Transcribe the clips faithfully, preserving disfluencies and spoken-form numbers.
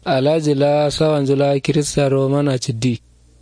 alaji la sawan zula kirista romana ciddi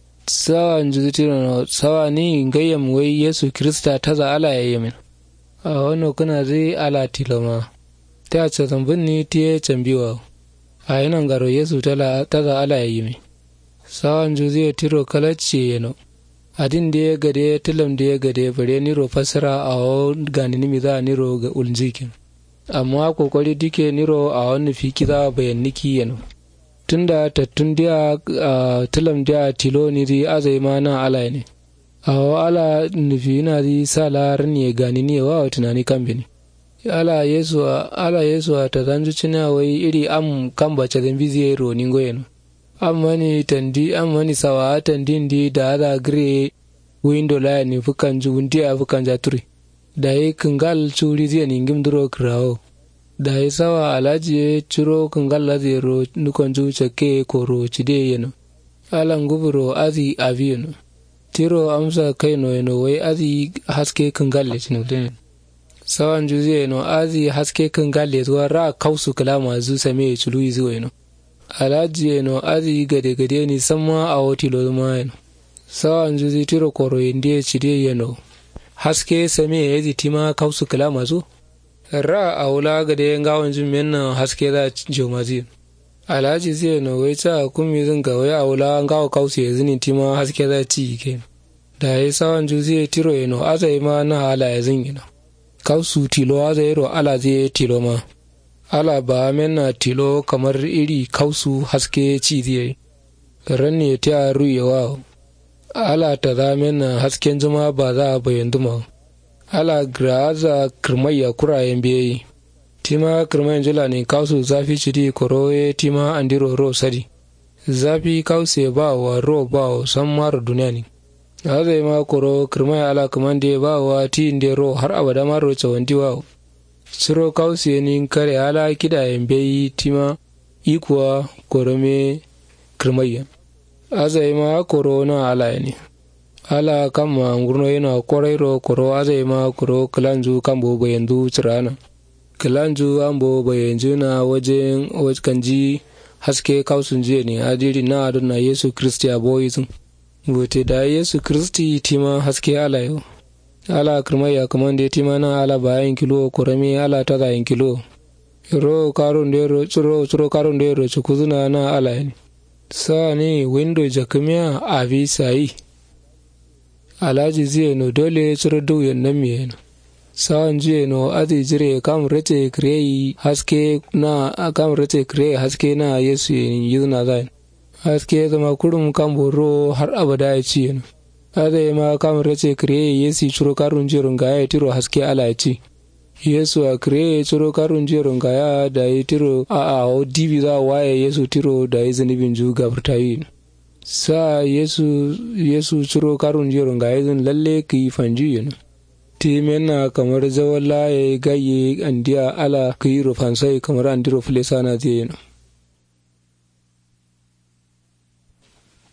sawan juzitino sawa ni gayyam wai yesu kirista taza ala yayin a wannan kuna zai ala tiloma ta ce tambun ni tiye cambiwa a yanan garo yesu tala taza ala yayin sawan juzi tiro kalacce yano adin da ya gade tilam da ya gade bare niro fasara a wani ganini mi za niro ga uljikin amma kokari dike niro a wani fiki za bayan niki yano tunda tattun dia tilam dia tilo ni ri azai ma na ala ne a ala nufi na ri sala rani gani ne wa tunani kan bini ala yesu ala yesu ta zanju cina wai iri am kan bace zan biziye ro ni goyeno amma ni tandi amma ni sawa tandin di da da gre window la ni fukan ju ndi a fukan jaturi da yi kangal churi zai ni ngim duro krawo da yi sawa alaji ciro kangal la zai ro nukon ju chake koro chide yeno ala nguburo azi aviyeno tiro amsa kai no yeno wai azi haske kangal le chino den sawan ju zai no azi haske kangal le zuwa ra kausu kalama zu same chulu zuwa yeno alaji yeno azi gade gade ni sama a wotilo ma yeno sawan juzi tiro koro indiye chide yeno haske same yezi tima kausu kalama zu ra aula gade ngawon jin menna haske da jomazi alaji zai no wai ta kumi zin ga wai aula ngawo kausu yezini tima haske da ci ke da yi sawan juzi tiro yeno azai ma na ala yazin yeno kausu tilo azai ro ala zai tilo ma ala ba menna tilo kamar iri kausu haske ci zai ranne ta ruyewa ala ta za menna hasken juma ba za a bayan duma ala graza kirmayya kurayen biyayi tima kirmayin jula ne kausu zafi cidi koroye tima andiro ro sadi zafi kause ba wa ro ba wa san mara duniya ne azai ma koro kirmayin ala kamande ba wa ti inde ro har abada maro cawandi wa ciro kausi ni kare ala kida yambe tima ikuwa korome kirmayya azai ma korona ala ne ala kama ngurno yana korairo koro azai ma koro kalanju kambo bayandu cirana kalanju ambo bayanju na wajen wakanji haske kausun je ne adiri na aduna yesu kristi aboyizun gote da yesu kristi tima haske ala yau ala kirmayya kaman da tima na ala bayan kilo kurami ala ta gayin kilo ro karun da ro tsuro tsuro karun da ro cikuzuna na ala ne sa ne window jakamiya abi sai alaji zai no dole tsuro duyan nan me no sawan je no adi jire kam rete krei haske na kam rete krei haske na yesu yuzna zai haske zama kurum kan boro har abada ya ci no azai ma kam rete krei yesi tsuro karun jirun ga ya tiro haske ala ya ci yesu a krei tsuro karun jirun ga ya da ya tiro a a o dibi za waye yesu tiro da ya zanibin ju gabartayi sa yesu yesu tsuro karun jirun ga ya zan lalle ki fanji yin ti mena kamar zawalla ya gaye andiya ala ki rufansai kamar andiro fulesana zai yin